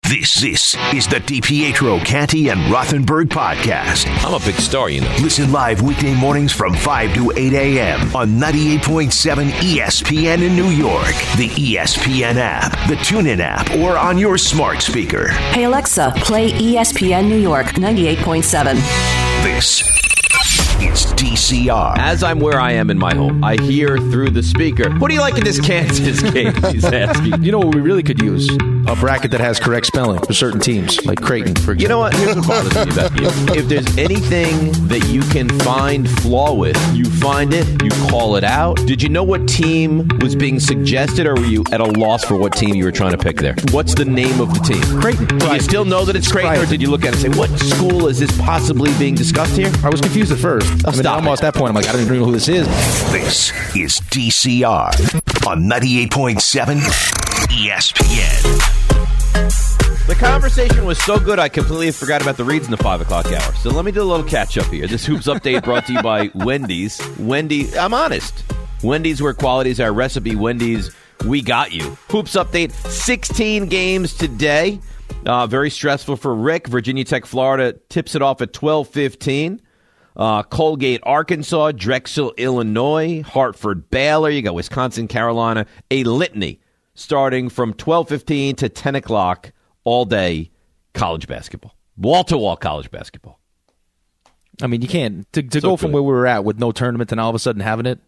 This is the DiPietro, Canty, and Rothenberg podcast. I'm a big star, you know. Listen live weekday mornings from 5 to 8 a.m. on 98.7 ESPN in New York, the ESPN app, the TuneIn app, or on your smart speaker. Hey, Alexa, play ESPN New York 98.7. This is DCR. As I'm where I am in my home, I hear through the speaker, what do you like in this Kansas game? He's asking. You know what we really could use? A bracket that has correct spelling for certain teams, like Creighton, for example. You know what? Here's what bothers me about you. If there's anything that you can find flaw with, you find it, you call it out. Did you know what team was being suggested, or were you at a loss for what team you were trying to pick there? What's the name of the team? Creighton. Do you still know that it's Creighton, or did you look at it and say, what school is this possibly being discussed here? I was confused at first. Almost at that point, I'm like, I don't even know who this is. This is DCR on 98.7 ESPN. The conversation was so good, I completely forgot about the reads in the 5 o'clock hour. So let me do a little catch-up here. This Hoops Update brought to you by Wendy's. Wendy's, I'm honest. Wendy's, where quality is our recipe. Wendy's, we got you. Hoops Update, 16 games today. Very stressful for Rick. Virginia Tech, Florida tips it off at 12:15. Colgate, Arkansas, Drexel, Illinois, Hartford, Baylor. You got Wisconsin, Carolina. A litany starting from 12:15 to 10 o'clock all day. College basketball. Wall-to-wall college basketball. I mean, you can't. To go from where we were at with no tournament and all of a sudden having it,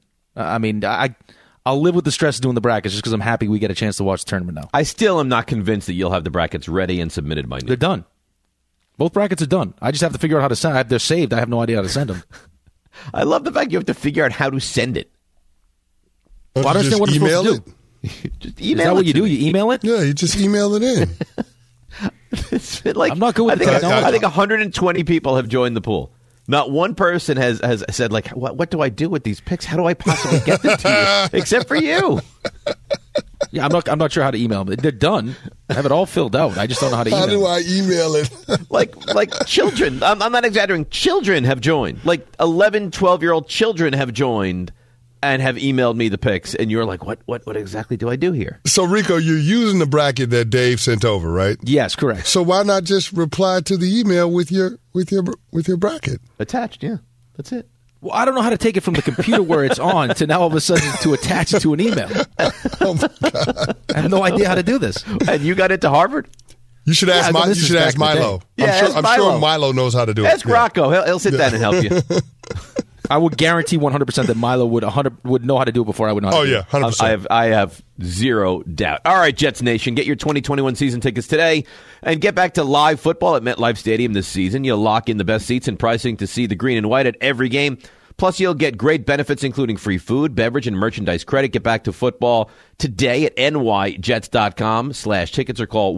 I'll live with the stress of doing the brackets just because I'm happy we get a chance to watch the tournament now. I still am not convinced that you'll have the brackets ready and submitted by noon. They're done. Both brackets are done. I just have to figure out how to send. They're saved. I have no idea how to send them. I love the fact you have to figure out how to send it. Well, I don't understand what I'm supposed to do. Just email. Is that what you do? You email it? Yeah, you just email it in. It's been like, I'm not good with I think 120 people have joined the pool. Not one person has said, like, what do I do with these picks? How do I possibly get them to you? Except for you. Yeah, I'm not sure how to email them. They're done. I have it all filled out. I just don't know how to email How do I email it? like children. I'm not exaggerating. Children have joined. Like 11, 12-year-old children have joined and have emailed me the picks. And you're like, what exactly do I do here? So, Rico, you're using the bracket that Dave sent over, right? Yes, correct. So why not just reply to the email with your bracket? Attached, yeah. That's it. Well, I don't know how to take it from the computer where it's on to now all of a sudden to attach it to an email. Oh, my God. I have no idea how to do this. And you got into Harvard? You should ask Milo. I'm sure Milo knows how to do it. Ask Rocco. He'll sit down and help you. I would guarantee 100% that Milo would know how to do it before I would know how to do it. Oh, yeah, 100%. I have zero doubt. All right, Jets Nation, get your 2021 season tickets today and get back to live football at MetLife Stadium this season. You'll lock in the best seats and pricing to see the green and white at every game. Plus, you'll get great benefits, including free food, beverage, and merchandise credit. Get back to football today at nyjets.com/tickets or call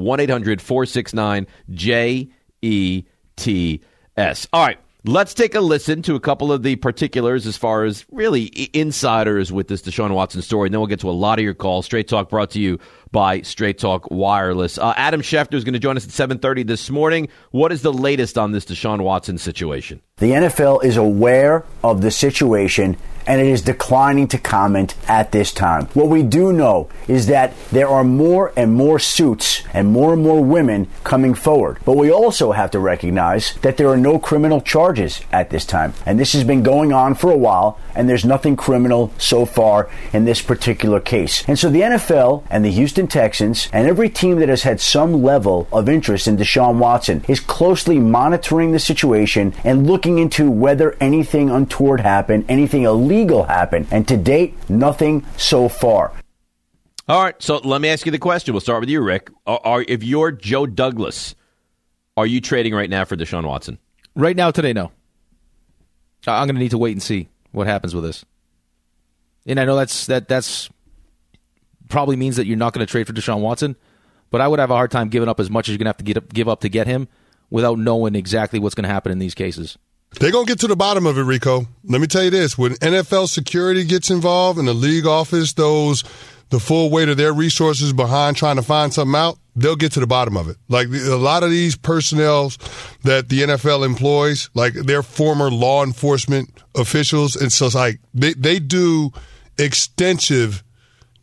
1-800-469-JETS. All right. Let's take a listen to a couple of the particulars as far as really insiders with this Deshaun Watson story. And then we'll get to a lot of your calls. Straight Talk brought to you by Straight Talk Wireless. Adam Schefter is going to join us at 7:30 this morning. What is the latest on this Deshaun Watson situation? The NFL is aware of the situation, and it is declining to comment at this time. What we do know is that there are more and more suits and more women coming forward. But we also have to recognize that there are no criminal charges at this time. And this has been going on for a while, and there's nothing criminal so far in this particular case. And so the NFL and the Houston Texans and every team that has had some level of interest in Deshaun Watson is closely monitoring the situation and looking into whether anything untoward happened, anything illegal happened. And to date, nothing so far. All right, so let me ask you the question. We'll start with you, Rick. If you're Joe Douglas, are you trading right now for Deshaun Watson? Right now, today, no. I'm going to need to wait and see what happens with this. And I know that's probably means that you're not going to trade for Deshaun Watson, but I would have a hard time giving up as much as you're going to have to give up to get him without knowing exactly what's going to happen in these cases. They're going to get to the bottom of it, Rico. Let me tell you this. When NFL security gets involved and the league office throws the full weight of their resources behind trying to find something out, they'll get to the bottom of it. Like a lot of these personnel that the NFL employs, like they're former law enforcement officials. And so it's like they do extensive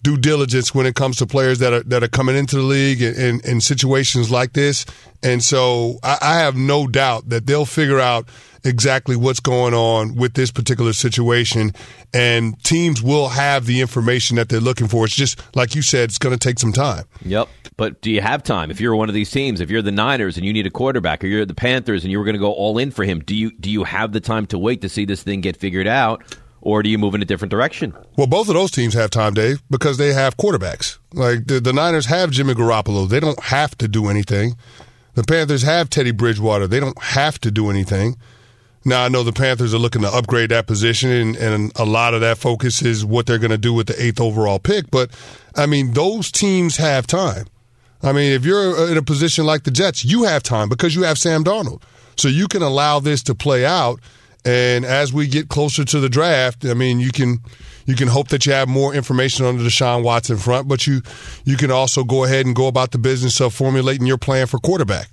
due diligence when it comes to players that are coming into the league in situations like this. And so I have no doubt that they'll figure out exactly what's going on with this particular situation, and teams will have the information that they're looking for. It's just, like you said, it's going to take some time. Yep. But do you have time? If you're one of these teams, if you're the Niners and you need a quarterback, or you're the Panthers and you were going to go all in for him, do you have the time to wait to see this thing get figured out, or do you move in a different direction? Well, both of those teams have time, Dave, because they have quarterbacks. Like the Niners have Jimmy Garoppolo. They don't have to do anything. The Panthers have Teddy Bridgewater. They don't have to do anything. Now, I know the Panthers are looking to upgrade that position, and a lot of that focus is what they're going to do with the 8th overall pick. But, I mean, those teams have time. I mean, if you're in a position like the Jets, you have time because you have Sam Darnold. So you can allow this to play out, and as we get closer to the draft, I mean, you can hope that you have more information on the Deshaun Watson front, but you can also go ahead and go about the business of formulating your plan for quarterback.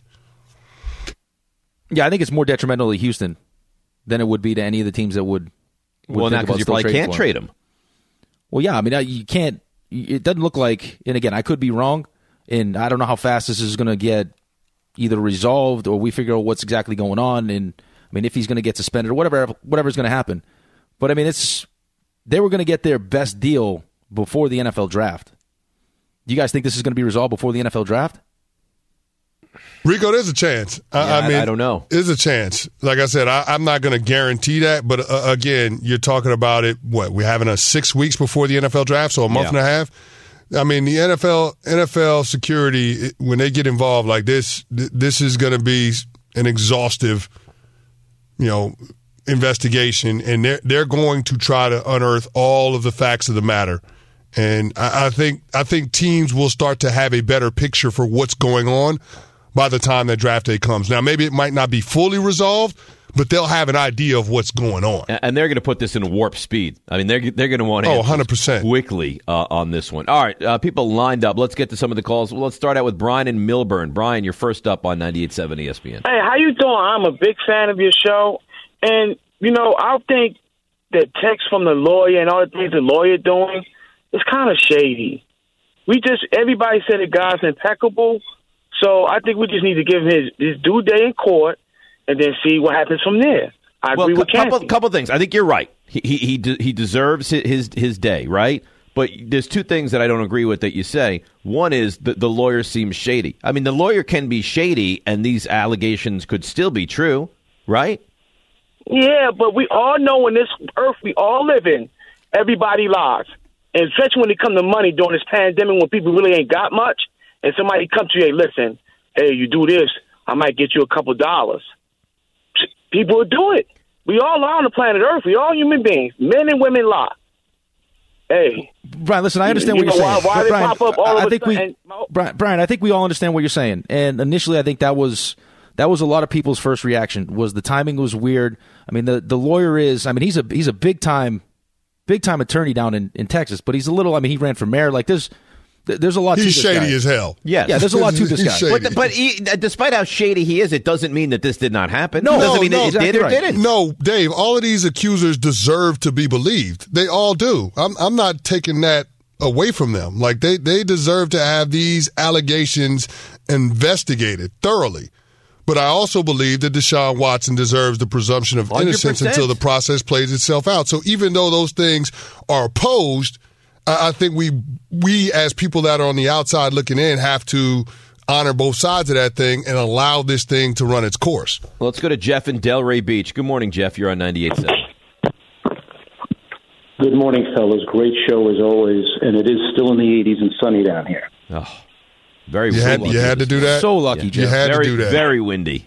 Yeah, I think it's more detrimental to Houston than it would be to any of the teams that would well, not because you probably can't trade him. Well, yeah, I mean, you can't. It doesn't look like, and again, I could be wrong, and I don't know how fast this is going to get either resolved or we figure out what's exactly going on, and I mean, if he's going to get suspended or whatever's going to happen. But I mean, they were going to get their best deal before the NFL draft. Do you guys think this is going to be resolved before the NFL draft? Rico, there's a chance. I don't know. There's a chance. Like I said, I'm not going to guarantee that. But again, you're talking about it. What, we're having 6 weeks before the NFL draft, so a month and a half. I mean, the NFL security, when they get involved like this is going to be an exhaustive, investigation, and they're going to try to unearth all of the facts of the matter. And I think teams will start to have a better picture for what's going on by the time that draft day comes. Now, maybe it might not be fully resolved, but they'll have an idea of what's going on. And they're going to put this in warp speed. I mean, they're going to want to 100% quickly on this one. All right, people lined up. Let's get to some of the calls. Well, let's start out with Brian in Milburn. Brian, you're first up on 98.7 ESPN. Hey, how you doing? I'm a big fan of your show. And, I think the text from the lawyer and all the things the lawyer doing is kind of shady. Everybody said the guy's impeccable. So I think we just need to give him his due day in court and then see what happens from there. I agree with Kathy. Couple things. I think you're right. He deserves his day, right? But there's two things that I don't agree with that you say. One is that the lawyer seems shady. I mean, the lawyer can be shady, and these allegations could still be true, right? Yeah, but we all know in this earth we all live in, everybody lies. And especially when it comes to money during this pandemic when people really ain't got much, and somebody comes to you, hey, listen, hey, you do this, I might get you a couple dollars. People will do it. We all lie on the planet Earth. We all human beings. Men and women lie. Hey. Brian, listen, I understand what you're saying. Why they Brian, pop up all of a sudden? Brian, I think we all understand what you're saying. And initially, I think that was a lot of people's first reaction, was the timing was weird. I mean, the lawyer he's a big-time attorney down in Texas, but he's a little, he ran for mayor. Like, there's a lot to this guy. He's shady as hell. Yes. Yeah, there's a lot to this guy. But despite how shady he is, it doesn't mean that this did not happen. No, it doesn't mean it did or didn't. No, Dave, all of these accusers deserve to be believed. They all do. I'm not taking that away from them. Like, they deserve to have these allegations investigated thoroughly. But I also believe that Deshaun Watson deserves the presumption of innocence 100%. until the process plays itself out. So even though those things are opposed, I think we as people that are on the outside looking in have to honor both sides of that thing and allow this thing to run its course. Well, let's go to Jeff in Delray Beach. Good morning, Jeff. You're on 98.7. Good morning, fellas. Great show as always, and it is still in the 80s and sunny down here. Oh, very you windy. You had to do that? So lucky, Jeff. You had to do that. Very windy.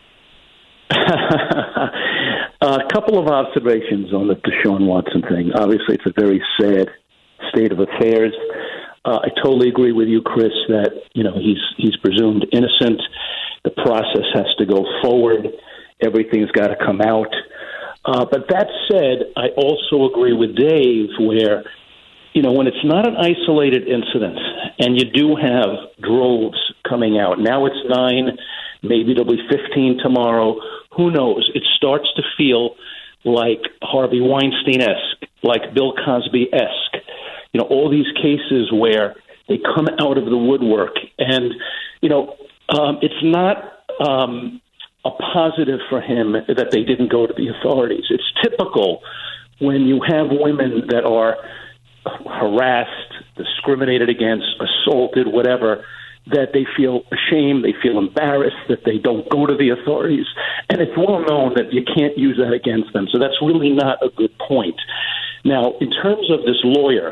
A couple of observations on the Deshaun Watson thing. Obviously, it's a very sad state of affairs. I totally agree with you, Chris, that he's presumed innocent. The process has to go forward. Everything's got to come out. But that said, I also agree with Dave where, when it's not an isolated incident and you do have droves coming out, now it's 9, maybe there'll be 15 tomorrow, who knows? It starts to feel like Harvey Weinstein-esque, like Bill Cosby-esque. all these cases where they come out of the woodwork. And, it's not a positive for him that they didn't go to the authorities. It's typical when you have women that are harassed, discriminated against, assaulted, whatever, that they feel ashamed, they feel embarrassed, that they don't go to the authorities. And it's well known that you can't use that against them. So that's really not a good point. Now, in terms of this lawyer,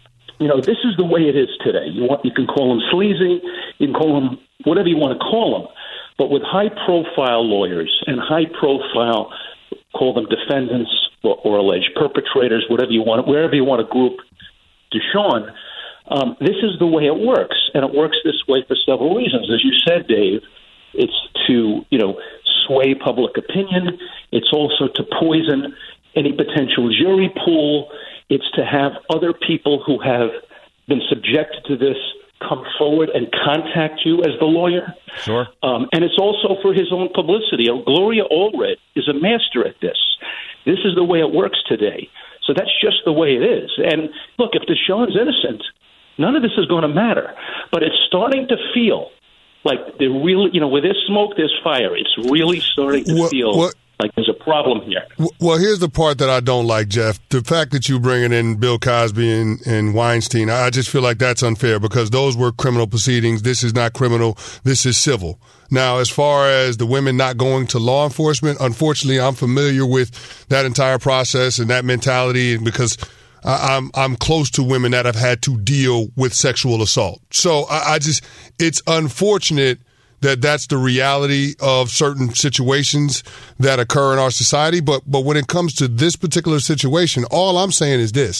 this is the way it is today. You can call him sleazy, you can call him whatever you want to call him. But with high-profile lawyers and high-profile, call them defendants or alleged perpetrators, whatever you want, wherever you want to group Deshaun, this is the way it works, and it works this way for several reasons. As you said, Dave, it's to sway public opinion. It's also to poison any potential jury pool. It's to have other people who have been subjected to this come forward and contact you as the lawyer. Sure. And it's also for his own publicity. Gloria Allred is a master at this. This is the way it works today. So that's just the way it is. And look, if Deshaun's innocent, none of this is going to matter. But it's starting to feel like they're really, where there's smoke, there's fire. It's really starting to feel like there's a problem here. Well, here's the part that I don't like, Jeff. The fact that you bringing in Bill Cosby and Weinstein, I just feel like that's unfair because those were criminal proceedings. This is not criminal. This is civil. Now, as far as the women not going to law enforcement, unfortunately, I'm familiar with that entire process and that mentality because I'm close to women that have had to deal with sexual assault. So it's unfortunate that that's the reality of certain situations that occur in our society. But when it comes to this particular situation, all I'm saying is this.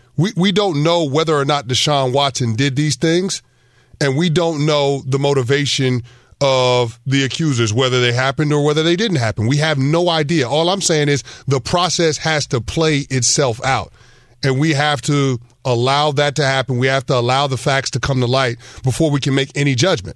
We don't know whether or not Deshaun Watson did these things, and we don't know the motivation of the accusers, whether they happened or whether they didn't happen. We have no idea. All I'm saying is the process has to play itself out, and we have to allow that to happen. We have to allow the facts to come to light before we can make any judgment.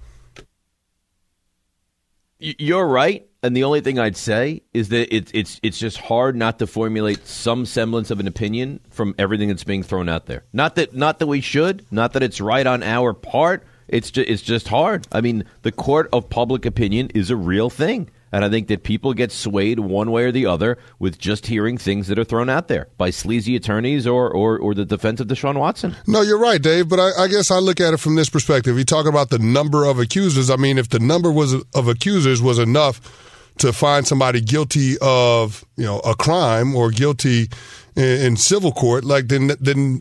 You're right, and the only thing I'd say is that it's just hard not to formulate some semblance of an opinion from everything that's being thrown out there. Not that we should, not that it's right on our part. It's just hard. I mean, the court of public opinion is a real thing, and I think that people get swayed one way or the other with just hearing things that are thrown out there by sleazy attorneys or the defense of Deshaun Watson. No, you're right, Dave, but I guess I look at it from this perspective. You talk about the number of accusers. I mean, if the number of accusers was enough to find somebody guilty of a crime or guilty in civil court, like then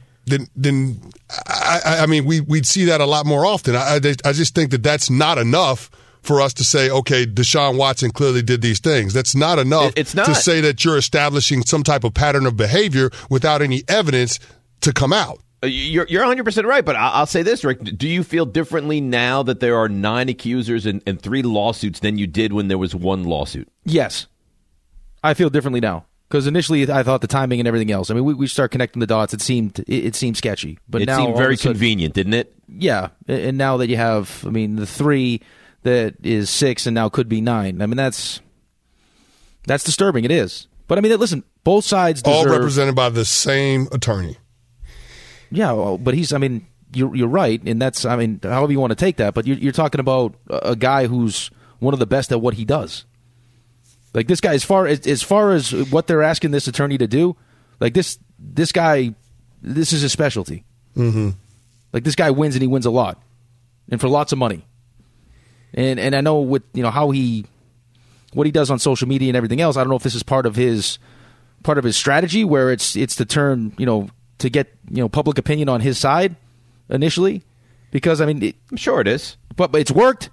I mean we'd see that a lot more often. I just think that that's not enough for us to say, okay, Deshaun Watson clearly did these things. That's not enough to say that you're establishing some type of pattern of behavior without any evidence to come out. You're 100% right, but I'll say this, Rick. Do you feel differently now that there are 9 accusers and 3 lawsuits than you did when there was 1 lawsuit? Yes. I feel differently now. Because initially I thought the timing and everything else. I mean, we start connecting the dots. It seemed sketchy. But it now seemed very convenient, didn't it? Yeah. And now that you have, the 3 that is 6 and now could be 9. I mean, that's disturbing. It is. But listen, both sides deserve... All represented by the same attorney. Yeah, well, but you're right, and that's, however you want to take that, but you're talking about a guy who's one of the best at what he does. Like this guy, as far as what they're asking this attorney to do, like this guy, this is his specialty. Mm-hmm. Like this guy wins, and he wins a lot, and for lots of money. And I know with how what he does on social media and everything else. I don't know if this is part of his strategy, where it's to turn to get public opinion on his side initially, because I'm sure it is, but it's worked.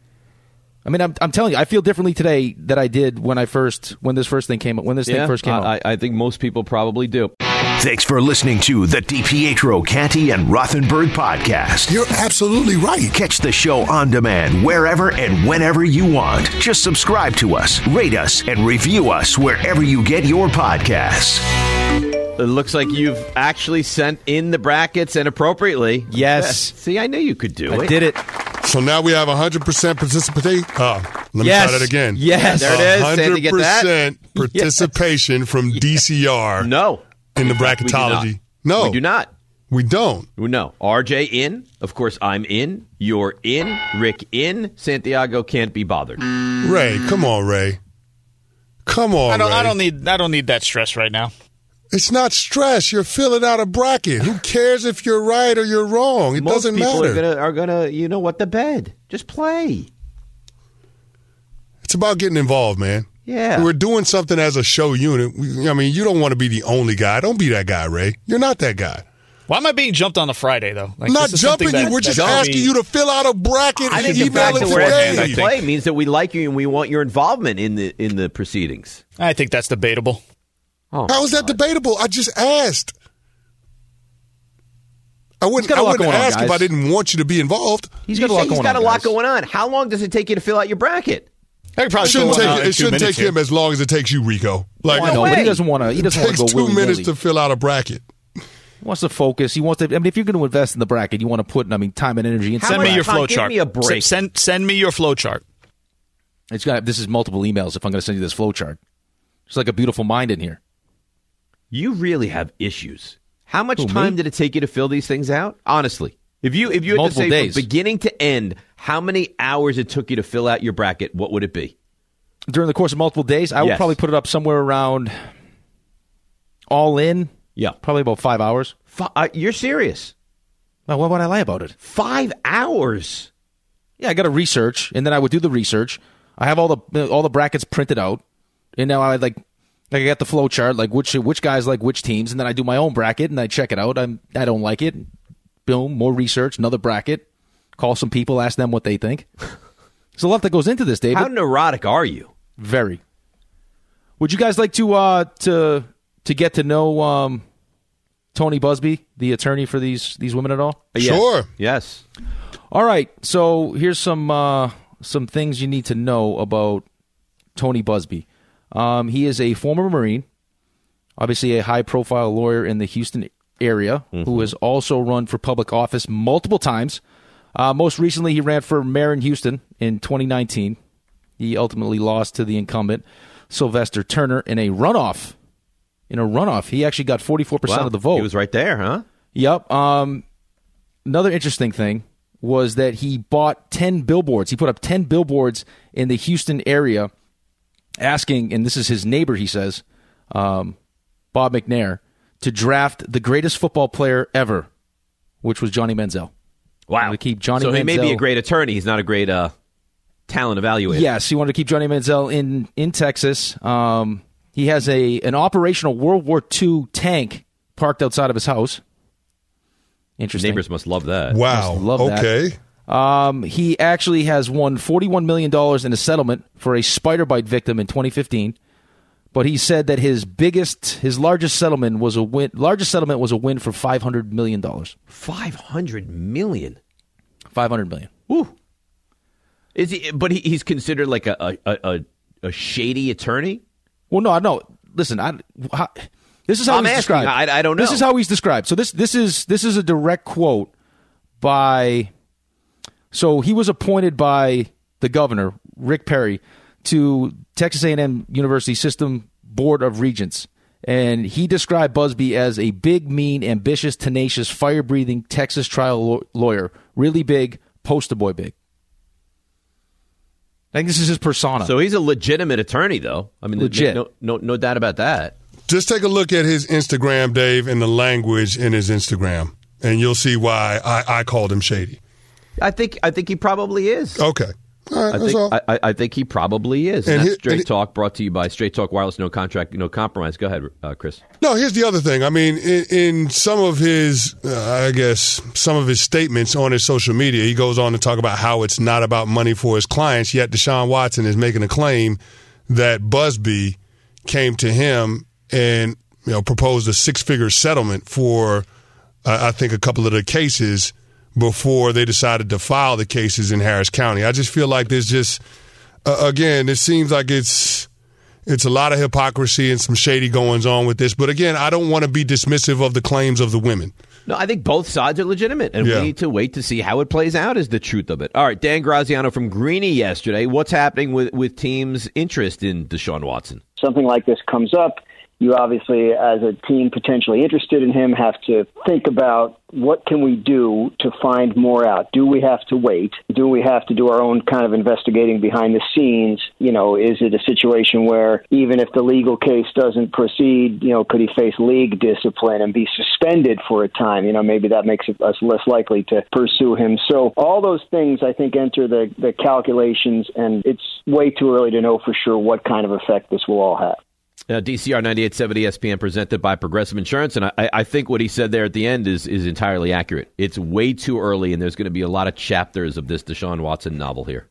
I'm telling you, I feel differently today than I did when this first thing came out. I think most people probably do. Thanks for listening to the DiPietro, Canty, and Rothenberg podcast. You're absolutely right. Catch the show on demand wherever and whenever you want. Just subscribe to us, rate us, and review us wherever you get your podcasts. It looks like you've actually sent in the brackets, and appropriately. Yes. See, I knew you could do it. I did it. So now we have 100% participation. Let me try that again. Yes. There it is. Sandy, get that? 100% participation from DCR. No. In the bracketology. No. We do not. We don't. No. RJ in. Of course, I'm in. You're in. Rick in. Santiago can't be bothered. Ray, come on, Ray. Come on, Ray. I don't need that stress right now. It's not stress. You're filling out a bracket. Who cares if you're right or you're wrong? It doesn't matter. Most people are gonna, you know what, the bed. Just play. It's about getting involved, man. Yeah. We're doing something as a show unit. I mean, you don't want to be the only guy. Don't be that guy, Ray. You're not that guy. Why am I being jumped on a Friday, though? Like, not jumping you. We're just asking you to fill out a bracket and email it to Dave. Play means that we like you and we want your involvement in the proceedings. I think that's debatable. Oh, how is that debatable? I just asked. I wouldn't ask if I didn't want you to be involved. He's got a lot going on. How long does it take you to fill out your bracket? It shouldn't take him as long as it takes you, Rico. Like, no, but he doesn't want to. He doesn't want to go willy-nilly. It takes 2 minutes to fill out a bracket. He wants to focus. He wants to. I mean, if you're going to invest in the bracket, you want to put, time and energy. And send me your flow chart. Give me a break. Send me your flow chart. This is multiple emails. If I'm going to send you this flow chart, it's like a beautiful mind in here. You really have issues. How much time did it take you to fill these things out? Honestly, if you had to say days. From beginning to end, how many hours it took you to fill out your bracket, what would it be? During the course of multiple days, I would probably put it up somewhere around all in. Yeah. Probably about 5 hours. You're serious? Well, what would I lie about it? 5 hours? Yeah, I got to research, and then I would do the research. I have all the brackets printed out, and now I I got the flow chart, like which guys like which teams, and then I do my own bracket, and I check it out. I don't like it. Boom, more research, another bracket. Call some people, ask them what they think. There's a lot that goes into this, David. How neurotic are you? Very. Would you guys like to get to know Tony Busby, the attorney for these women at all? Sure. Yes. All right. So here's some things you need to know about Tony Busby. He is a former Marine, obviously a high-profile lawyer in the Houston area, who has also run for public office multiple times. Most recently, he ran for mayor in Houston in 2019. He ultimately lost to the incumbent, Sylvester Turner, in a runoff. He actually got 44% of the vote. He was right there, huh? Yep. Another interesting thing was that he bought 10 billboards. He put up 10 billboards in the Houston area asking, and this is his neighbor, he says, Bob McNair, to draft the greatest football player ever, which was Johnny Manziel. Wow. To keep Johnny so Manziel. He may be a great attorney. He's not a great talent evaluator. Yes, he wanted to keep Johnny Manziel in Texas. He has an operational World War II tank parked outside of his house. Interesting. Neighbors must love that. Wow. Okay. He actually has won $41 million in a settlement for a spider bite victim in 2015. But he said that his largest settlement was a win. Largest settlement was a win for $500 million. $500 million. $500 million. Woo. Is he? But he's considered like a shady attorney. Well, no. Listen, this is how he's described. I don't know. This is how he's described. So this is a direct quote by. So he was appointed by the governor, Rick Perry, to Texas A&M University System Board of Regents. And he described Busby as a big, mean, ambitious, tenacious, fire-breathing Texas trial lawyer. Really big, poster boy big. I think this is his persona. So he's a legitimate attorney, though. I mean, legit. No doubt about that. Just take a look at his Instagram, Dave, and the language in his Instagram, and you'll see why I called him shady. I think he probably is. Okay. All right, I think he probably is. And that's Straight Talk, brought to you by Straight Talk Wireless, no contract, no compromise. Go ahead, Chris. No, here's the other thing. I mean, in some of his, some of his statements on his social media, he goes on to talk about how it's not about money for his clients, yet Deshaun Watson is making a claim that Busby came to him and proposed a six-figure settlement for, I think, a couple of the cases before they decided to file the cases in Harris County. I just feel like there's just, again, it seems like it's a lot of hypocrisy and some shady goings on with this. But again, I don't want to be dismissive of the claims of the women. No, I think both sides are legitimate, and we need to wait to see how it plays out is the truth of it. All right, Dan Graziano from Greeny yesterday. What's happening with teams' interest in Deshaun Watson? Something like this comes up, you obviously, as a team potentially interested in him, have to think about what can we do to find more out. Do we have to wait? Do we have to do our own kind of investigating behind the scenes? Is it a situation where even if the legal case doesn't proceed, could he face league discipline and be suspended for a time? Maybe that makes us less likely to pursue him. So all those things, I think, enter the calculations, and it's way too early to know for sure what kind of effect this will all have. DCR 98.7 ESPN presented by Progressive Insurance, and I think what he said there at the end is entirely accurate. It's way too early, and there's going to be a lot of chapters of this Deshaun Watson novel here.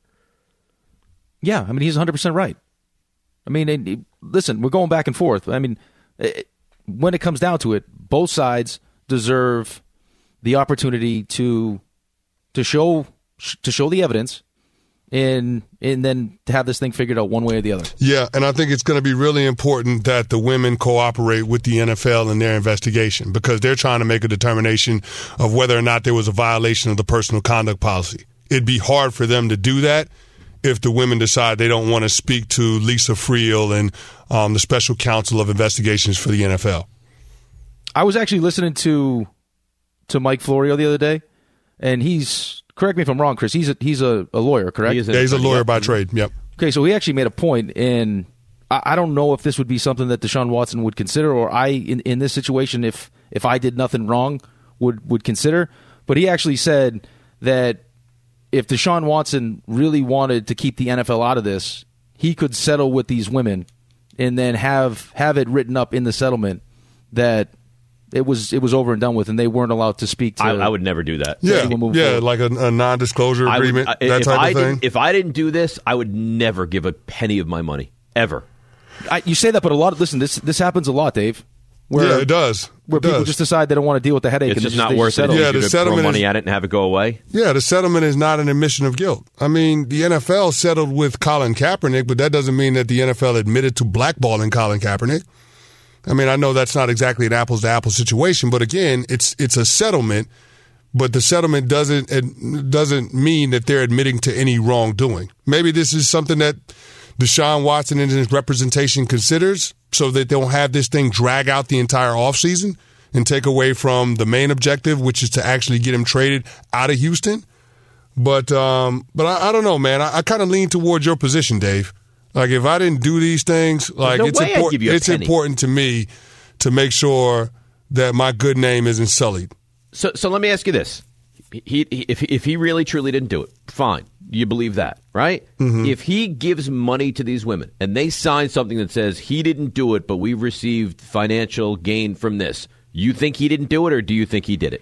Yeah, I mean, he's 100% right. I mean, listen, we're going back and forth. I mean, when it comes down to it, both sides deserve the opportunity to show the evidence, and then to have this thing figured out one way or the other. Yeah, and I think it's going to be really important that the women cooperate with the NFL in their investigation, because they're trying to make a determination of whether or not there was a violation of the personal conduct policy. It'd be hard for them to do that if the women decide they don't want to speak to Lisa Friel and the special counsel of investigations for the NFL. I was actually listening to Mike Florio the other day, and he's... Correct me if I'm wrong, Chris. He's a lawyer, correct? He's a lawyer by trade. Yep. Okay, so he actually made a point, and I don't know if this would be something that Deshaun Watson would consider, or in this situation, if I did nothing wrong, would consider. But he actually said that if Deshaun Watson really wanted to keep the NFL out of this, he could settle with these women, and then have it written up in the settlement that it was over and done with, and they weren't allowed to speak to. I would never do that. Yeah, like a non-disclosure agreement, that type of thing. If I didn't do this, I would never give a penny of my money, ever. You say that, but this happens a lot, Dave. Yeah, it does. Where people just decide they don't want to deal with the headache. It's and just not worth it. Yeah, the settlement throw money at it and have it go away. Yeah, the settlement is not an admission of guilt. I mean, the NFL settled with Colin Kaepernick, but that doesn't mean that the NFL admitted to blackballing Colin Kaepernick. I mean, I know that's not exactly an apples-to-apples situation, but again, it's a settlement, but the settlement doesn't mean that they're admitting to any wrongdoing. Maybe this is something that Deshaun Watson and his representation considers, so that they don't have this thing drag out the entire offseason and take away from the main objective, which is to actually get him traded out of Houston. But I don't know, man. I kind of lean towards your position, Dave. Like, if I didn't do these things, like, it's important to me to make sure that my good name isn't sullied. So let me ask you this. If he really truly didn't do it, fine. You believe that, right? Mm-hmm. If he gives money to these women and they sign something that says he didn't do it, but we've received financial gain from this, you think he didn't do it, or do you think he did it?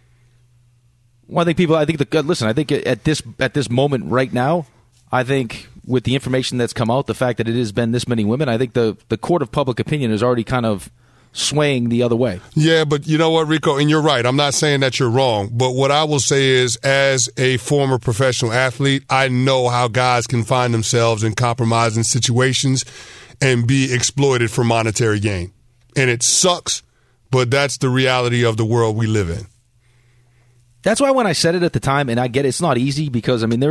Well, I think at this moment right now, I think with the information that's come out, the fact that it has been this many women, I think the court of public opinion is already kind of swaying the other way. Yeah, but you know what, Rico, and you're right. I'm not saying that you're wrong, but what I will say is, as a former professional athlete, I know how guys can find themselves in compromising situations and be exploited for monetary gain. And it sucks, but that's the reality of the world we live in. That's why when I said it at the time, and I get it's not easy, because, I mean,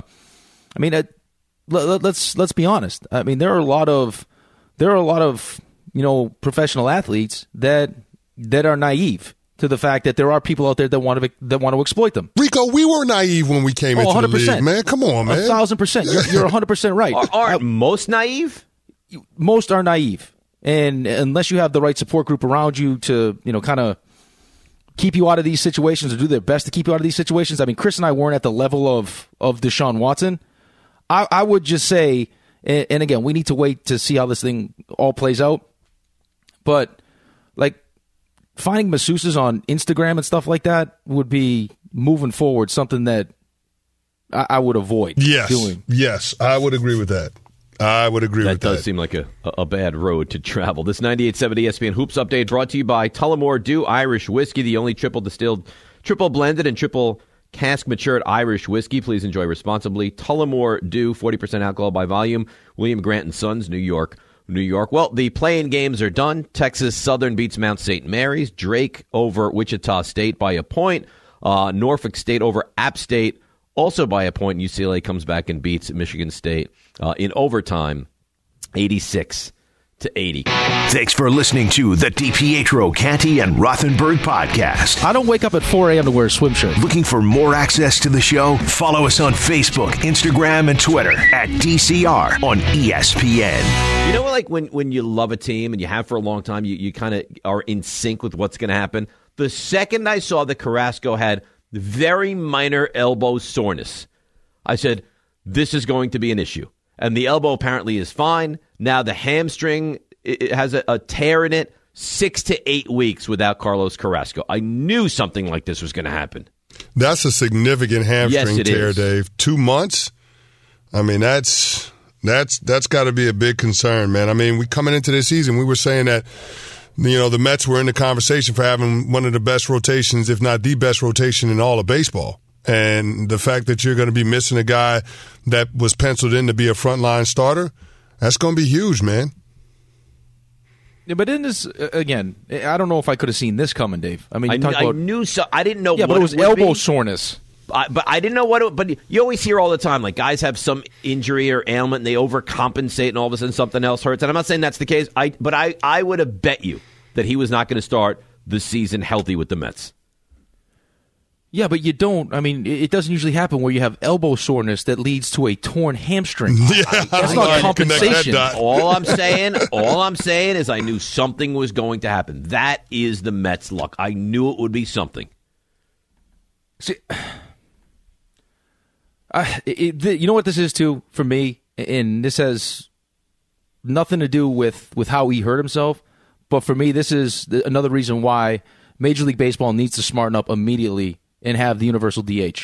let's be honest. I mean, there are a lot of professional athletes that are naive to the fact that there are people out there that want to exploit them. Rico, we were naive when we came into 100%. the league, man. Come on, man. 1,000%. You're 100% right. Aren't most naive? Most are naive, and unless you have the right support group around you to kind of keep you out of these situations, or do their best to keep you out of these situations. I mean, Chris and I weren't at the level of Deshaun Watson. I would just say, and again, we need to wait to see how this thing all plays out. But, like, finding masseuses on Instagram and stuff like that would be, moving forward, something that I would avoid doing. Yes, I would agree with that. That does seem like a bad road to travel. This 98.7 ESPN Hoops Update brought to you by Tullamore Dew Irish Whiskey, the only triple distilled, triple blended, and triple cask matured Irish whiskey. Please enjoy responsibly. Tullamore Dew, 40% alcohol by volume. William Grant & Sons, New York. Well, the play-in games are done. Texas Southern beats Mount St. Mary's. Drake over Wichita State by a point. Norfolk State over App State, also by a point. UCLA comes back and beats Michigan State in overtime, 86-70. to 80. Thanks for listening to the DiPietro, Canty, and Rothenberg podcast. I don't wake up at 4 a.m. to wear a swim shirt. Looking for more access to the show? Follow us on Facebook, Instagram, and Twitter at DCR on ESPN. You know, like when you love a team and you have for a long time, you kind of are in sync with what's going to happen. The second I saw that Carrasco had very minor elbow soreness, I said, this is going to be an issue. And the elbow apparently is fine. Now the hamstring, it has a tear in it. 6 to 8 weeks without Carlos Carrasco. I knew something like this was going to happen. That's a significant hamstring tear, Dave. 2 months? I mean, that's got to be a big concern, man. I mean, we coming into this season, we were saying that, you know, the Mets were in the conversation for having one of the best rotations, if not the best rotation in all of baseball. And the fact that you're going to be missing a guy that was penciled in to be a frontline starter, that's going to be huge, man. Yeah, but in this, again, I don't know if I could have seen this coming, Dave. I mean, I knew so. I didn't know. Yeah, what but it was would elbow be. But I didn't know what it. But you always hear all the time, like guys have some injury or ailment and they overcompensate, and all of a sudden something else hurts. And I'm not saying that's the case. But I would have bet you that he was not going to start the season healthy with the Mets. Yeah, but you don't. I mean, it doesn't usually happen where you have elbow soreness that leads to a torn hamstring. Yeah, that's not compensation. All I'm saying is I knew something was going to happen. That is the Mets' luck. I knew it would be something. See, you know what this is too for me, and this has nothing to do with how he hurt himself. But for me, this is another reason why Major League Baseball needs to smarten up immediately and have the universal DH.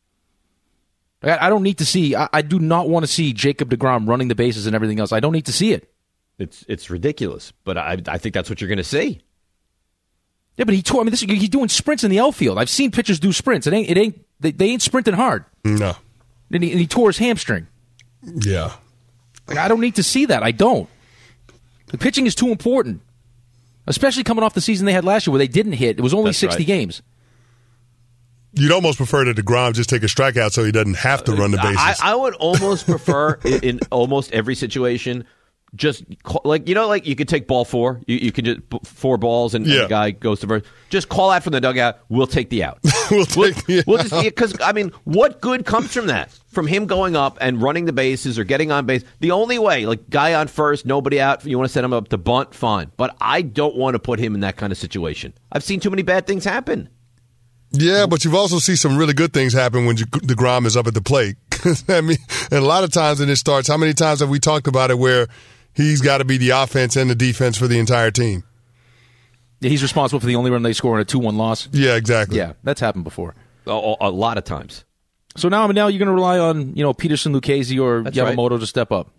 I don't need to see. I do not want to see Jacob deGrom running the bases and everything else. I don't need to see it. It's ridiculous, but I think that's what you're going to see. Yeah, but he's doing sprints in the outfield. I've seen pitchers do sprints. They ain't sprinting hard. No. And he tore his hamstring. Yeah. I don't need to see that. I don't. The pitching is too important, especially coming off the season they had last year where they didn't hit. It was only 60 games. You'd almost prefer that DeGrom just take a strikeout so he doesn't have to run the bases. I would almost prefer in almost every situation, just like you could take ball 4. You can just 4 balls and the guy goes to first. Just call out from the dugout. We'll take the out. we'll just because I mean, what good comes from that? From him going up and running the bases or getting on base. The only way, like guy on first, nobody out. You want to set him up to bunt, fine. But I don't want to put him in that kind of situation. I've seen too many bad things happen. Yeah, but you've also seen some really good things happen when DeGrom is up at the plate. I mean, and a lot of times when it starts, how many times have we talked about it where he's got to be the offense and the defense for the entire team? Yeah, he's responsible for the only run they score in a 2-1 loss. Yeah, exactly. Yeah, that's happened before. A lot of times. So now you're going to rely on Peterson, Lucchesi, or Yamamoto to step up.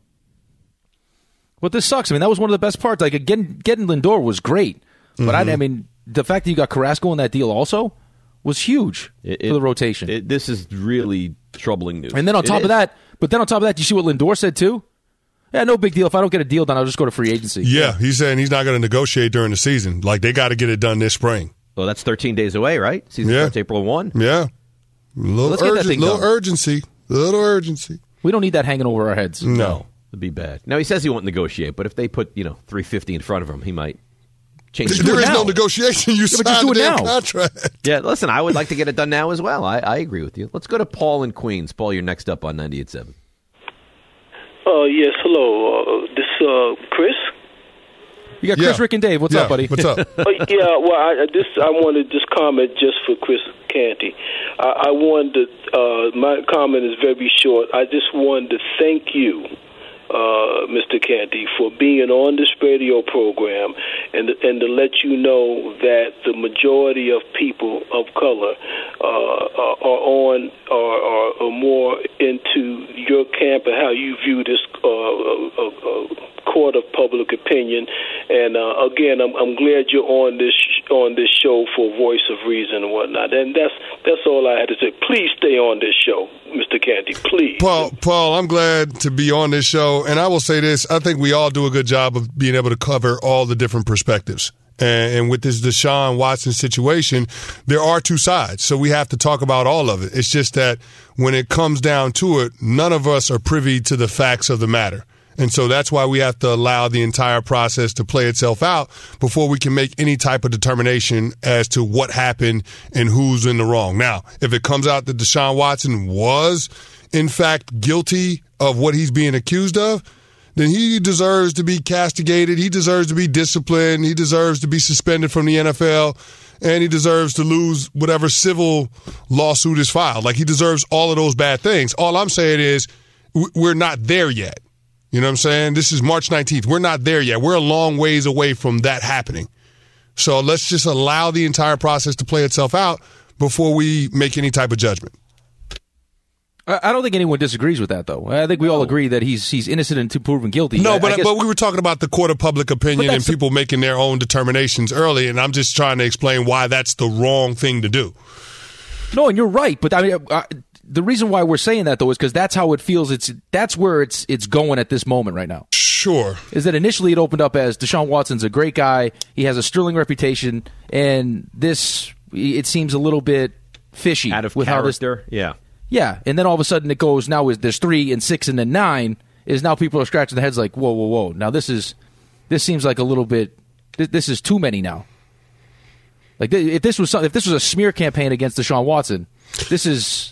But this sucks. I mean, that was one of the best parts. Like getting Lindor was great, but I mean, the fact that you got Carrasco in that deal also was huge for the rotation. This is really troubling news. And then on top of that, do you see what Lindor said too? Yeah, no big deal. If I don't get a deal done, I'll just go to free agency. Yeah, he's saying he's not going to negotiate during the season. Like, they got to get it done this spring. Well, that's 13 days away, right? Season starts April 1. Yeah. Little urgency. We don't need that hanging over our heads. No. It'd be bad. Now, he says he won't negotiate, but if they put, $350 in front of him, he might change. There is no negotiation. You signed the damn contract. Yeah, listen, I would like to get it done now as well. I agree with you. Let's go to Paul in Queens. Paul, you're next up on 98.7. Yes, hello. This Chris? You got Chris, Rick, and Dave. What's up, buddy? What's up? I wanted this comment just for Chris Canty. I wanted to, my comment is very short. I just wanted to thank you, Mr. Canty, for being on this radio program and to let you know that the majority of people of color are more into your camp and how you view this court of public opinion. And again, I'm glad you're on this show for Voice of Reason and whatnot. And that's all I had to say. Please stay on this show, Mr. Canty. Please, Paul. I'm glad to be on this show, and I will say this: I think we all do a good job of being able to cover all the different perspectives. And with this Deshaun Watson situation, there are two sides, so we have to talk about all of it. It's just that when it comes down to it, none of us are privy to the facts of the matter. And so that's why we have to allow the entire process to play itself out before we can make any type of determination as to what happened and who's in the wrong. Now, if it comes out that Deshaun Watson was, in fact, guilty of what he's being accused of, then he deserves to be castigated. He deserves to be disciplined. He deserves to be suspended from the NFL. And he deserves to lose whatever civil lawsuit is filed. Like, he deserves all of those bad things. All I'm saying is we're not there yet. You know what I'm saying? This is March 19th. We're not there yet. We're a long ways away from that happening. So let's just allow the entire process to play itself out before we make any type of judgment. I don't think anyone disagrees with that, though. I think we all agree that he's innocent until proven guilty. No, but we were talking about the court of public opinion and people making their own determinations early, and I'm just trying to explain why that's the wrong thing to do. No, and you're right, but I mean, the reason why we're saying that, though, is because that's how it feels. That's where it's going at this moment right now. Sure. Is that initially it opened up as Deshaun Watson's a great guy, he has a sterling reputation, and this, it seems a little bit fishy. Out of with character, yeah. Yeah, and then all of a sudden it goes, now there's 3 and 6 and then 9, is now people are scratching their heads like, whoa. Now this seems like a little bit, this is too many now. Like, if this was a smear campaign against Deshaun Watson, this is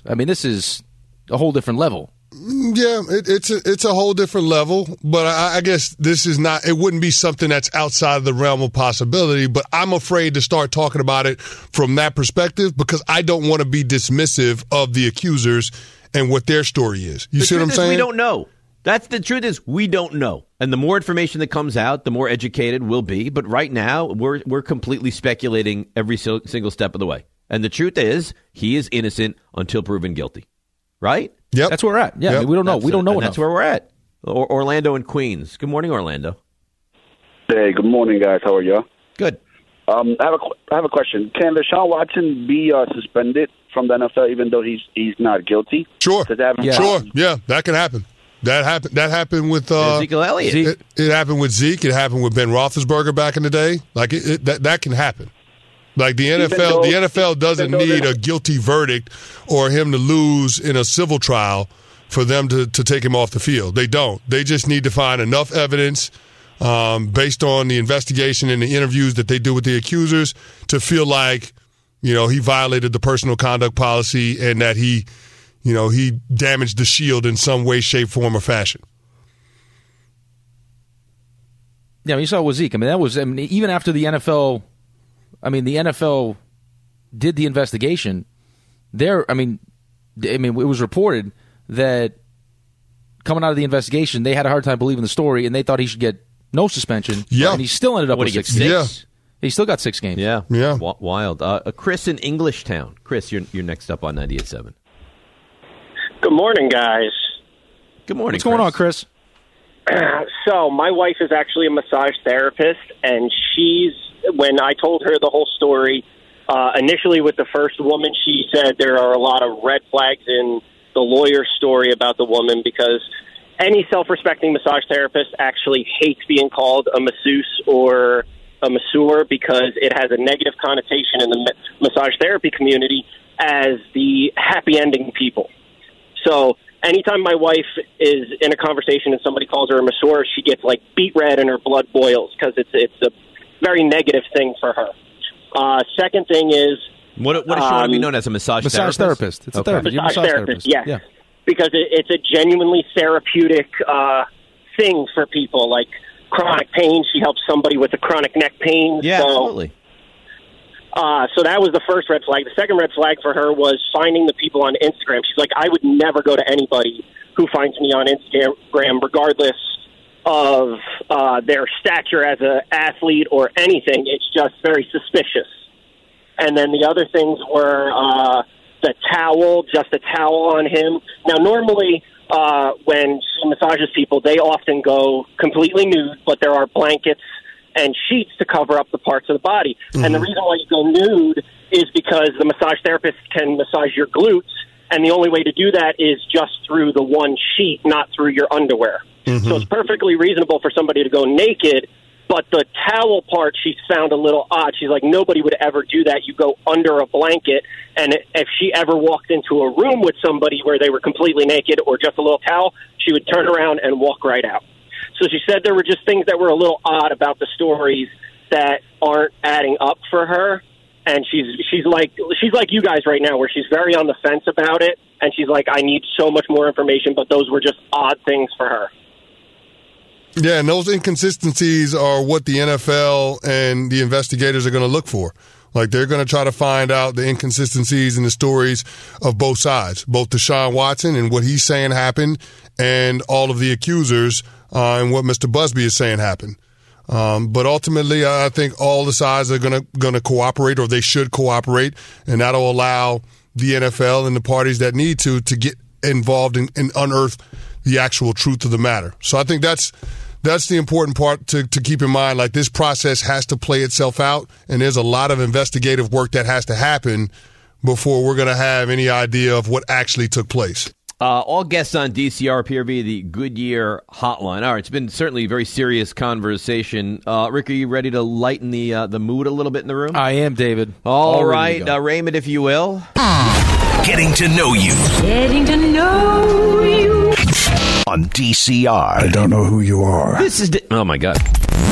a whole different level. Yeah, it's a whole different level, but I guess this is not. It wouldn't be something that's outside of the realm of possibility. But I'm afraid to start talking about it from that perspective because I don't want to be dismissive of the accusers and what their story is. You see what I'm saying? We don't know. That's the truth. Is we don't know, and the more information that comes out, the more educated we'll be. But right now, we're completely speculating every single step of the way. And the truth is, he is innocent until proven guilty. Right? Yep. That's where we're at. Yeah, yep. I mean, we don't know. We don't know enough. That's where we're at. Orlando and Queens. Good morning, Orlando. Hey, good morning, guys. How are you? Good. I have a question. Can Deshaun Watson be suspended from the NFL even though he's not guilty? Sure. Yeah. Sure. Yeah, that can happen. That happened with Ezekiel Elliott. It happened with Zeke. It happened with Ben Roethlisberger back in the day. Like that can happen. Like the NFL doesn't need a guilty verdict or him to lose in a civil trial for them to take him off the field. They don't. They just need to find enough evidence based on the investigation and the interviews that they do with the accusers to feel like, he violated the personal conduct policy and that he damaged the shield in some way, shape, form, or fashion. Yeah, you saw it with Zeke. Even after the NFL did the investigation. It was reported that coming out of the investigation, they had a hard time believing the story, and they thought he should get no suspension. Yeah, and he still ended up with 6 games. Yeah, he still got 6 games. Yeah, yeah, wild. Chris in Englishtown. Chris, you're next up on 98.7. Good morning, guys. Good morning. What's going on, Chris? So my wife is actually a massage therapist, and when I told her the whole story, initially with the first woman, she said there are a lot of red flags in the lawyer's story about the woman because any self-respecting massage therapist actually hates being called a masseuse or a masseur because it has a negative connotation in the massage therapy community as the happy ending people. So anytime my wife is in a conversation and somebody calls her a masseur, she gets like beet red and her blood boils because it's a very negative thing for her. Second thing is... What does she want to be known as, a massage therapist? It's a therapist. Massage therapist, yes. Yeah. Because it's a genuinely therapeutic thing for people, like chronic pain. She helps somebody with a chronic neck pain. Yeah, absolutely. So that was the first red flag. The second red flag for her was finding the people on Instagram. She's like, I would never go to anybody who finds me on Instagram, regardless of their stature as an athlete or anything. It's just very suspicious. And then the other things were the towel, just a towel on him. Now, normally when she massages people, they often go completely nude, but there are blankets and sheets to cover up the parts of the body. Mm-hmm. And the reason why you go nude is because the massage therapist can massage your glutes, and the only way to do that is just through the one sheet, not through your underwear. Mm-hmm. So it's perfectly reasonable for somebody to go naked, but the towel part she found a little odd. She's like, nobody would ever do that. You go under a blanket, and if she ever walked into a room with somebody where they were completely naked or just a little towel, she would turn around and walk right out. So she said there were just things that were a little odd about the stories that aren't adding up for her. And she's like you guys right now, where she's very on the fence about it. And she's like, I need so much more information, but those were just odd things for her. Yeah, and those inconsistencies are what the NFL and the investigators are going to look for. Like, they're going to try to find out the inconsistencies in the stories of both sides, both Deshaun Watson and what he's saying happened, and all of the accusers and what Mr. Busby is saying happened. But ultimately, I think all the sides are going to cooperate, or they should cooperate, and that'll allow the NFL and the parties that need to get involved and unearth the actual truth of the matter. So I think that's the important part to keep in mind. Like, this process has to play itself out, and there's a lot of investigative work that has to happen before we're going to have any idea of what actually took place. All guests on DCR appear via the Goodyear hotline. All right, it's been certainly a very serious conversation. Rick, are you ready to lighten the mood a little bit in the room? I am, David. All right, Raymond, if you will. Getting to know you. Getting to know you. On DCR. I don't know who you are. This is... oh, my God.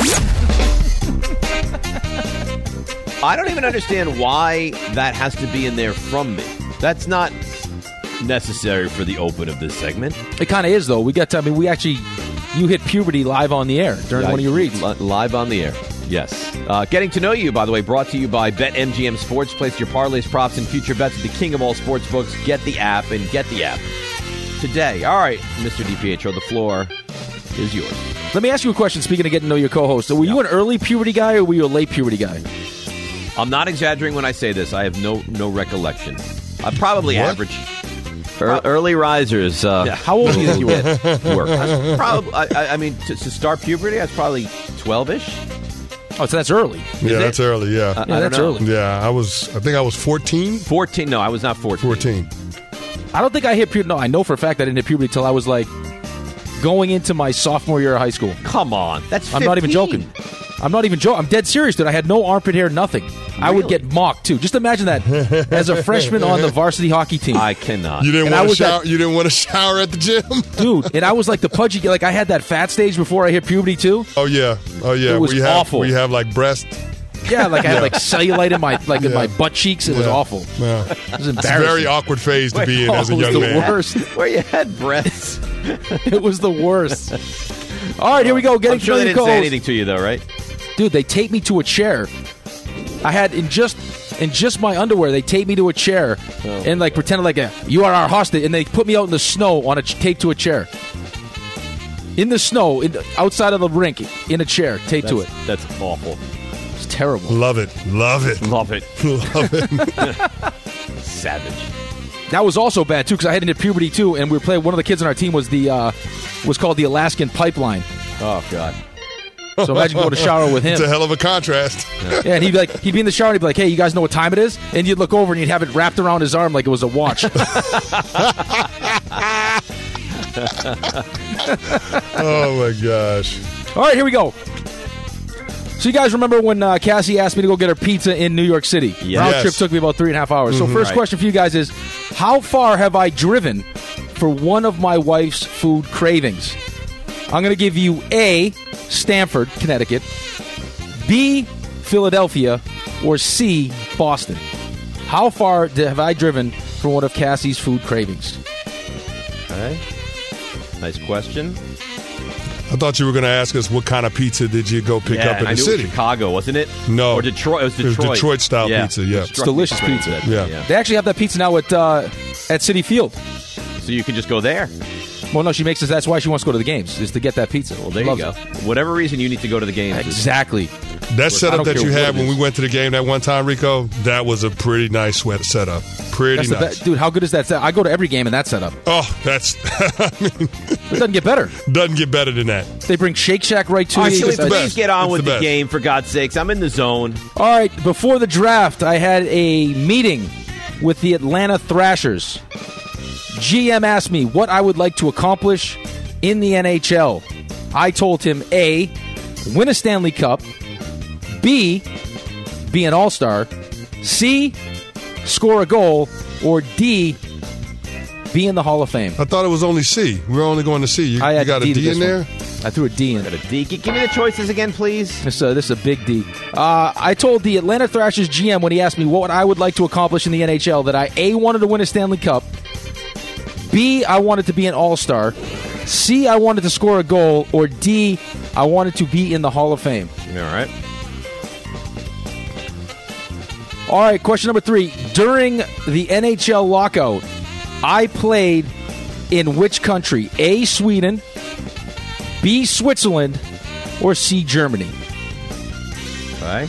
I don't even understand why that has to be in there from me. That's not necessary for the open of this segment. It kind of is, though. You hit puberty live on the air during one of your reads. Live on the air, yes. Getting to know you, by the way, brought to you by BetMGM Sports. Place your parlays, props, and future bets at the king of all sports books. Get the app and get the app today. All right, Mr. DiPietro, the floor is yours. Let me ask you a question, speaking of getting to know your co-host. Were you an early puberty guy, or were you a late puberty guy? I'm not exaggerating when I say this. I have no recollection. I'm probably average. Early risers. How old do you think you were? Work. I mean, to start puberty, I was probably 12-ish. Oh, so that's early. Yeah, that's early, yeah. That's early. Yeah, I think I was 14. 14? No, I was not 14. 14. I don't think I hit puberty. No, I know for a fact I didn't hit puberty until I was like going into my sophomore year of high school. Come on. That's 15. I'm not even joking. I'm dead serious, dude. I had no armpit hair, nothing. Really? I would get mocked, too. Just imagine that as a freshman on the varsity hockey team. I cannot. You didn't want to shower at the gym? Dude, and I was like the pudgy, like I had that fat stage before I hit puberty, too. Oh, yeah. It was awful. We have like breast. Yeah, like I had like cellulite in my butt cheeks. It was awful. Yeah. It was embarrassing. It's a very awkward phase to be in as a young man. It was the worst. Where you had breasts. It was the worst. All right, here we go. I'm sure they didn't say anything to you, though, right? Dude, they taped me to a chair. I had in just my underwear. They taped me to a chair and like pretended like you are our hostage, and they put me out in the snow on taped to a chair. In the snow, outside of the rink, in a chair, taped to it. That's awful. It's terrible. Love it. Savage. That was also bad too, because I had hit puberty too, and we were playing. One of the kids on our team was called the Alaskan Pipeline. Oh God. So imagine going to shower with him. It's a hell of a contrast. Yeah, and he'd be in the shower and he'd be like, hey, you guys know what time it is? And you'd look over and you'd have it wrapped around his arm like it was a watch. Oh, my gosh. All right, here we go. So you guys remember when Cassie asked me to go get her pizza in New York City? Yes. Round trip took me about 3.5 hours. So first question for you guys is, how far have I driven for one of my wife's food cravings? I'm going to give you A, Stamford, Connecticut, B, Philadelphia, or C, Boston. How far have I driven for one of Cassie's food cravings? Okay. Nice question. I thought you were going to ask us what kind of pizza did you go pick up in the city? It was Chicago, wasn't it? No. Or Detroit. It was Detroit. It was Detroit-style pizza, yeah. It's delicious pizza. Yeah. They actually have that pizza now at City Field. So you can just go there. Well, no, she makes us. That's why she wants to go to the games, is to get that pizza. Well, there you go. Whatever reason you need to go to the games. Exactly. That setup that you had when we went to the game that one time, Rico, that was a pretty nice setup. Pretty nice. Dude, how good is that setup? I go to every game in that setup. Oh, that's... It doesn't get better. Doesn't get better than that. They bring Shake Shack right to you. Please get on with the game, for God's sakes. I'm in the zone. All right, before the draft, I had a meeting with the Atlanta Thrashers. GM asked me what I would like to accomplish in the NHL. I told him A, win a Stanley Cup, B, be an All-Star, C, score a goal, or D, be in the Hall of Fame. I thought it was only C. We were only going to C. You got a D in there? I threw a D in. Got a D. Give me the choices again, please. This is a big D. I told the Atlanta Thrashers GM when he asked me what I would like to accomplish in the NHL that I, A, wanted to win a Stanley Cup, B, I wanted to be an All-Star, C, I wanted to score a goal, or D, I wanted to be in the Hall of Fame. All right. All right, question number 3. During the NHL lockout, I played in which country? A, Sweden, B, Switzerland, or C, Germany? Okay.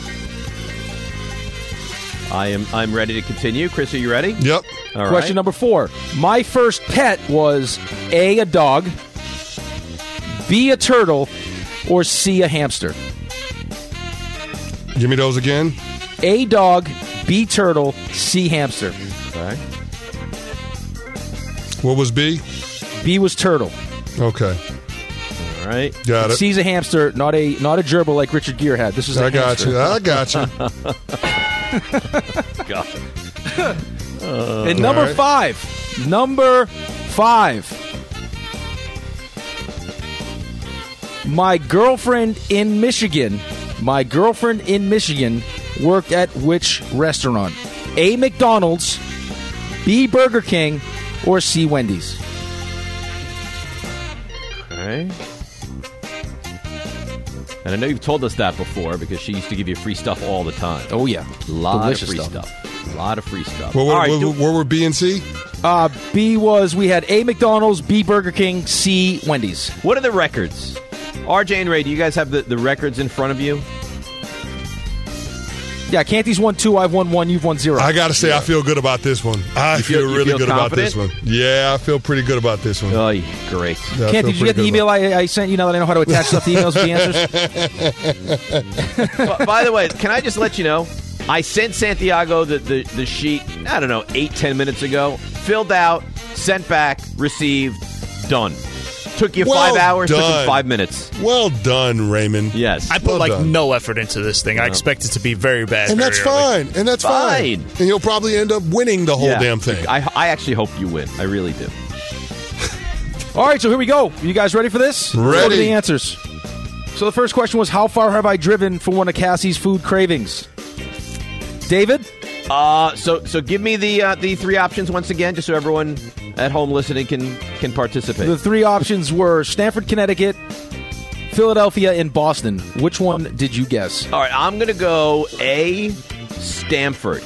I'm ready to continue. Chris, are you ready? Yep. All Question right. number 4. My first pet was A, dog, B, a turtle, or C, a hamster? Give me those again. A, dog, B, turtle, C, hamster. Okay. What was B? B was turtle. Okay. All right. Got it. C's a hamster, not a gerbil like Richard Gere had. This is a I got hamster. you. I got you. God. And number All right. 5. Number 5. My girlfriend in Michigan worked at which restaurant? A, McDonald's, B, Burger King, or C, Wendy's? Okay. And I know you've told us that before because she used to give you free stuff all the time. Oh, yeah. A lot Delicious of free stuff. stuff. A lot of free stuff. What All right, were B and C? B was, we had A, McDonald's, B, Burger King, C, Wendy's. What are the records? RJ and Ray, do you guys have the records in front of you? Yeah, Canty's won 2, I've won 1, you've won 0. I got to say, I feel good about this one. I feel you really feel good about this confident? one. Yeah, I feel pretty good about this one. Oh, great. Yeah, I Canty, feel did you get the pretty good email I sent you now that I know how to attach stuff to emails with the answers? By the way, can I just let you know, I sent Santiago the sheet, I don't know, 8-10 minutes ago. Filled out, sent back, received, done. Took you Well 5 hours, took done. him 5 minutes. Well done, Raymond. Yes. I put Well done. no effort into this thing. I expect it to be very bad. And very that's early. fine. And that's fine. Fine. And you'll probably end up winning the whole Yeah. damn thing. I actually hope you win. I really do. All right, so here we go. You guys ready for this? Let's go to Ready. the answers. So the first question was, how far have I driven for one of Cassie's food cravings? David? So give me the 3 options once again, just so everyone at home listening can participate. The 3 options were Stamford, Connecticut, Philadelphia, and Boston. Which one did you guess? All right, I'm going to go A, Stanford.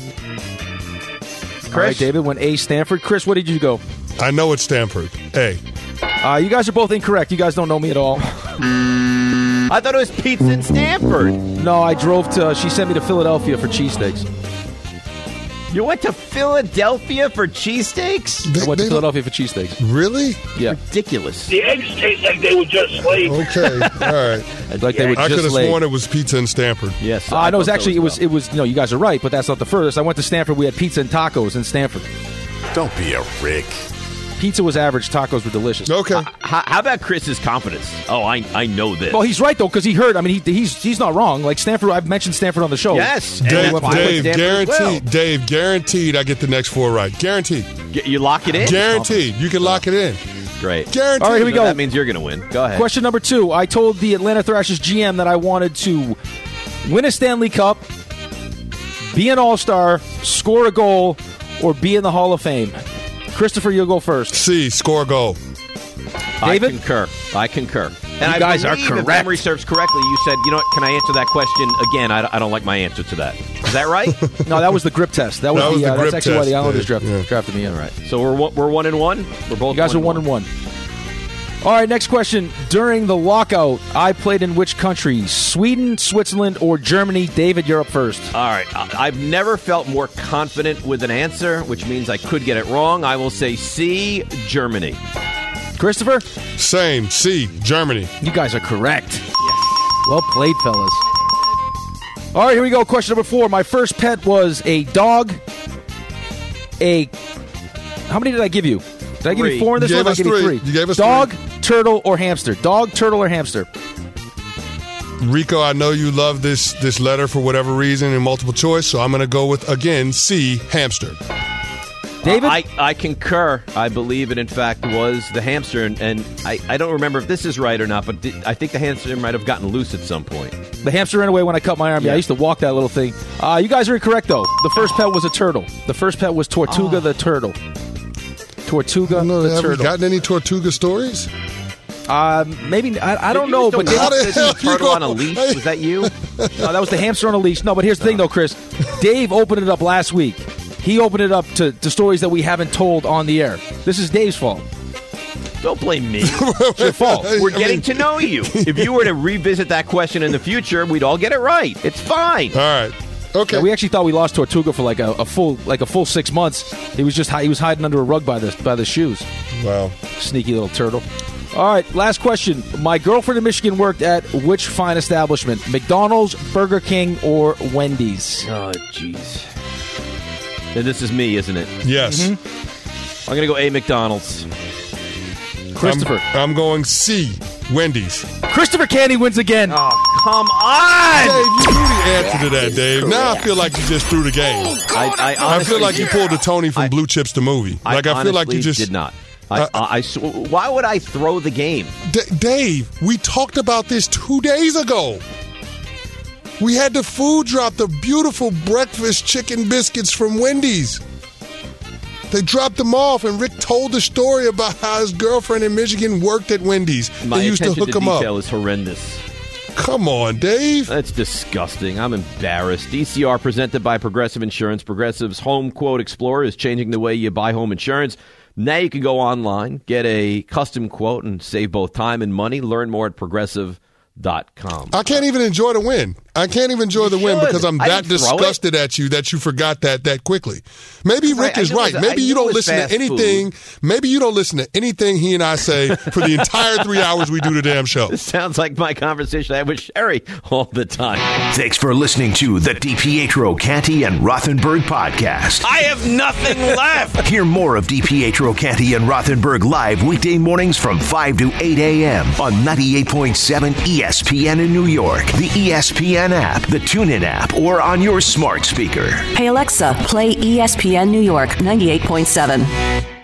All right, David went A, Stanford. Chris, what did you go? I know it's Stanford. A. You guys are both incorrect. You guys don't know me at all. I thought it was pizza in Stanford. No, I drove to, she sent me to Philadelphia for cheesesteaks. You went to Philadelphia for cheesesteaks? I went to Philadelphia for cheesesteaks. Really? Yeah. Ridiculous. The eggs taste like they were just laid. Okay. All right. Like they were I could just have laid. sworn it was pizza in Stanford. Yes. I know. It was actually, it was. No, you guys are right, but that's not the furthest. I went to Stanford. We had pizza and tacos in Stanford. Don't be a Rick. Pizza was average. Tacos were delicious. Okay. How about Chris's confidence? Oh, I know this. Well, he's right though because he heard. I mean, he's not wrong. Like Stanford, I've mentioned Stanford on the show. Yes. And Dave, that's why I went Stanford as well. guaranteed I get the next 4 right. Guaranteed. You lock it in? Guaranteed. You can lock it in. Great. Guaranteed. All right, here we So go. That means you're going to win. Go ahead. Question number 2. I told the Atlanta Thrashers GM that I wanted to win a Stanley Cup, be an All-Star, score a goal, or be in the Hall of Fame. Christopher, you'll go first. C. Score a goal. David? I concur. And You I guys are believe, if correct. memory serves correctly, you said, you know what, can I answer that question again? I don't like my answer to that. Is that right? No, that was the grip test. That was That was the that's grip actually why the test, Islanders Dave. drafted me in. All right. So we're 1-1. We're both. You guys are 1-1. All right, next question. During the lockout, I played in which country? Sweden, Switzerland, or Germany? David, you're up first. All right. I've never felt more confident with an answer, which means I could get it wrong. I will say C, Germany. Christopher? Same. C. Germany. You guys are correct. Well played, fellas. All right, here we go. Question number 4. My first pet was a dog. How many did I give you? Did I give you 4 in this You one? gave I us give you 3. 3. You gave us dog, 3. turtle, or hamster? Dog, turtle, or hamster? Rico, I know you love this letter for whatever reason in multiple choice, so I'm going to go with, again, C. Hamster. David? I concur. I believe it, in fact, was the hamster. And I don't remember if this is right or not, but I think the hamster might have gotten loose at some point. The hamster ran away when I cut my arm. Yeah, I used to walk that little thing. You guys are incorrect, though. The first pet was a turtle. The first pet was Tortuga the turtle. Tortuga the have turtle. Have you gotten any Tortuga stories? Maybe. I don't know. But turtle on a leash? Was that you? No, that was the hamster on a leash. No, but here's the thing, though, Chris. Dave opened it up last week. He opened it up to stories that we haven't told on the air. This is Dave's fault. Don't blame me. It's your fault. We're getting to know you. If you were to revisit that question in the future, we'd all get it right. It's fine. All right. Okay. Yeah, we actually thought we lost Tortuga for like a full 6 months. He was hiding under a rug by the shoes. Wow. Sneaky little turtle. All right, last question. My girlfriend in Michigan worked at which fine establishment? McDonald's, Burger King, or Wendy's? Oh, jeez. This is me, isn't it? Yes. Mm-hmm. I'm going to go A, McDonald's. Christopher. I'm going C, Wendy's. Christopher Canty wins again. Oh, come on! Dave, you knew the answer to that, Dave. Now I feel like you just threw the game. I feel like you pulled the Tony from Blue Chips the movie. I feel like you just did not. Why would I throw the game? Dave, we talked about this 2 days ago. We had the food drop, the beautiful breakfast chicken biscuits from Wendy's. They dropped them off, and Rick told the story about how his girlfriend in Michigan worked at Wendy's. My they used to hook them up. Detail is horrendous. Come on, Dave. That's disgusting. I'm embarrassed. DCR presented by Progressive Insurance. Progressive's Home Quote Explorer is changing the way you buy home insurance. Now you can go online, get a custom quote, and save both time and money. Learn more at progressive.com. I can't even enjoy the win. I can't even enjoy the win because I'm that disgusted at you that you forgot that quickly. Maybe Rick is right. Maybe you don't listen to anything. Maybe you don't listen to anything he and I say for the entire 3 hours we do the damn show. This sounds like my conversation I have with Sherry all the time. Thanks for listening to the DiPietro, Canty, and Rothenberg podcast. I have nothing left. Hear more of DiPietro, Canty, and Rothenberg live weekday mornings from 5 to 8 a.m. on 98.7 ESPN in New York, the ESPN app, the TuneIn app, or on your smart speaker. Hey, Alexa, play ESPN New York 98.7.